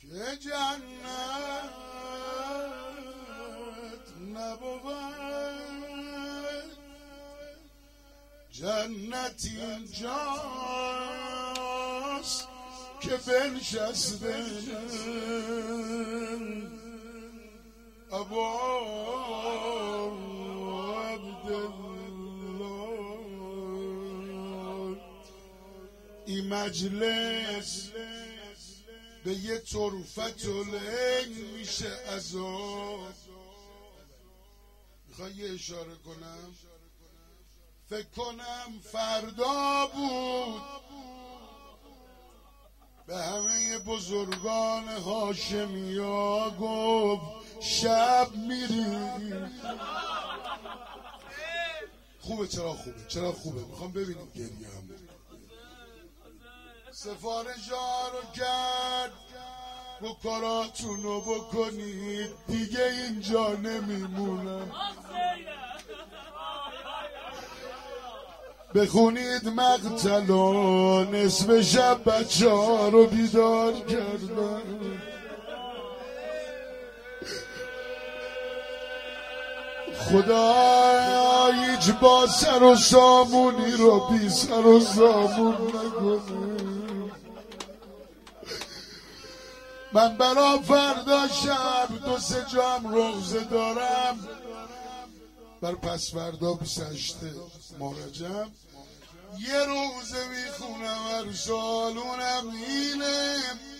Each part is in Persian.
که جنت نبود، جنت اینجاست که بنشسته ابو عبدالله. این مجلس به یه طرفت العین میشه عذاب. میخوای یه اشاره کنم؟ فکر کنم فردا بود به همه بزرگان هاشمیا گفت شب میریم. خوبه؟ چرا خوبه؟ چرا خوبه؟ میخوام ببینیم گریه هم سفارش‌ها رو کرد و کاراتونو بکنید دیگه اینجا نمیمونم. بخونید مقتلا نصف شب بچه ها رو بیدار کردن. خدا هیچ با سر و سامونی رو بی سر و سامون نکنه. من برا فردا شب 2-3 جام روزه دارم، بر پس فردا 28 ماه رجب یه روزه میخونم. هر سالونم اینه.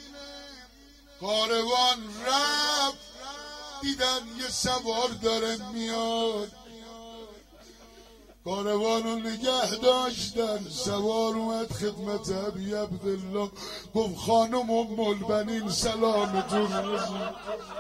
کاروان رفت دیدن یه سوار داره میاد، کاروانو نگه داشتن. سوار اومد خدمت ابی عبدالله گفت خانم ام البنین سلامتون رسید.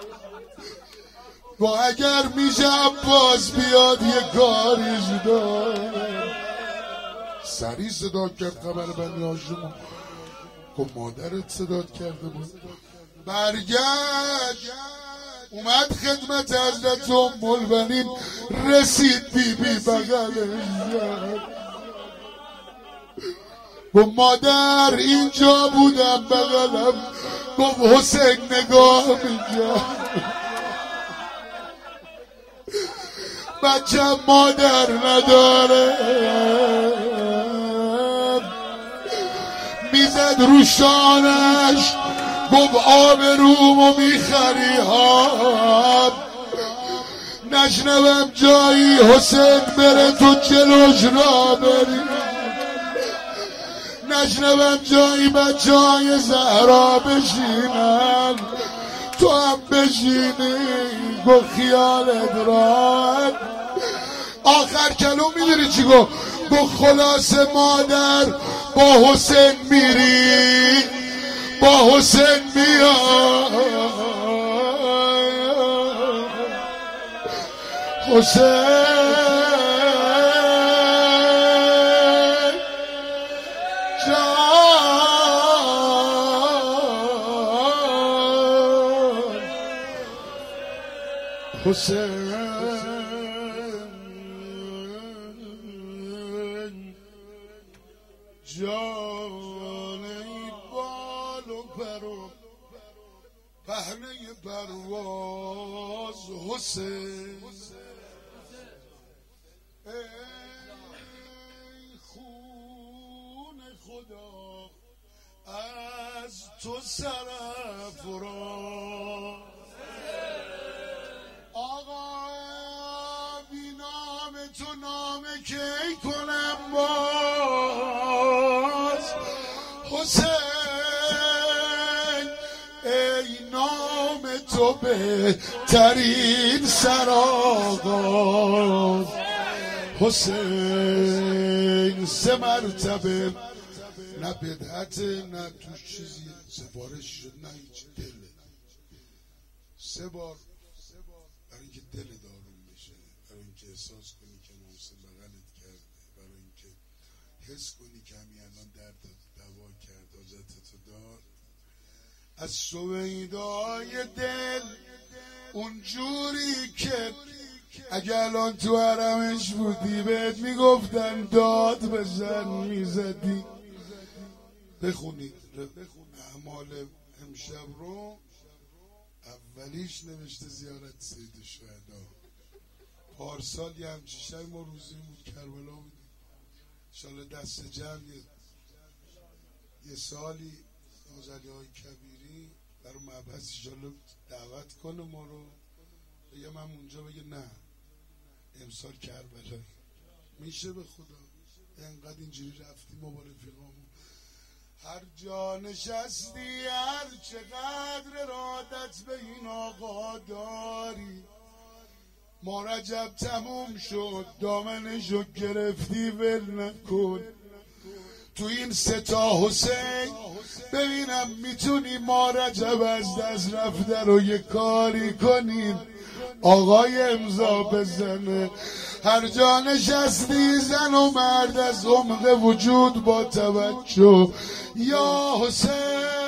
و اگر میشه عباس بیاد یه کاریش داره. سریع صدا کرد خبر بنی هاشم. گفت مادرت صدات کرده بود. برگشت اومد خدمت حضرت ام البنین، رسید بی بغلش زد. گفت مادر اینجا بودم بغلم. گفت حسین نگاه میکرد. بچه مادر نداره. میزد رو شانش گفت آب رومو میخری ها. نشنوم جایی حسین بره تو جلوش را بری. نشنوم جایی بچه های زهرا بشینن تو هم بشینی. گفت خیالت راحت. آخر کلو میدونی چی گفت؟ گفت خلاص مادر با حسین میری با حسین میاد. حسین جان حسین جان ای بال و پر و پهنه پرواز حسین. ای خون خدا از تو سرافراز. آقا بی نام تو نامه کی کنم باز. حسین ای نام تو بهترین سرآغاز. حسین 3 مرتبه نه بدعت نه توش چیزی سفارش شد نه هیچ دله. 3 بار برای اینکه دل داروم بشه، برای اینکه احساس کنی که محسن بغلت کرده، برای اینکه حس کنی که همین الان درد دوا کرد حاجتتو دار. از سویدای دل اونجوری که اگه الان تو حرمش بودی بهت میگفتن داد بزن میزدی. بخونید اعمال امشب رو اولیش نوشته زیارت سید الشهدا. پارسال یه همچی شب ما روزی بود کربلا بودیم. انشالله دست جمع یه سالی نازلی های کبیری برای مبحث انشالله دعوت کنه ما رو، بگه من اونجا، بگه نه امسال کربلایی میشه به خدا. انقدر اینجوری رفتیم ما با رفیقامون، هر جا نشستی هر چقدر ارادت به این آقا داری، ما رجب تموم شد دامنشو گرفتی ول نکن، تو این 3 تا حسین ببینم میتونی ما رجب از دست رفته رو یه کاری کنیم آقای امضا بزنه. هر جا نشستی زن و مرد از عمق وجود با توجه یا حسین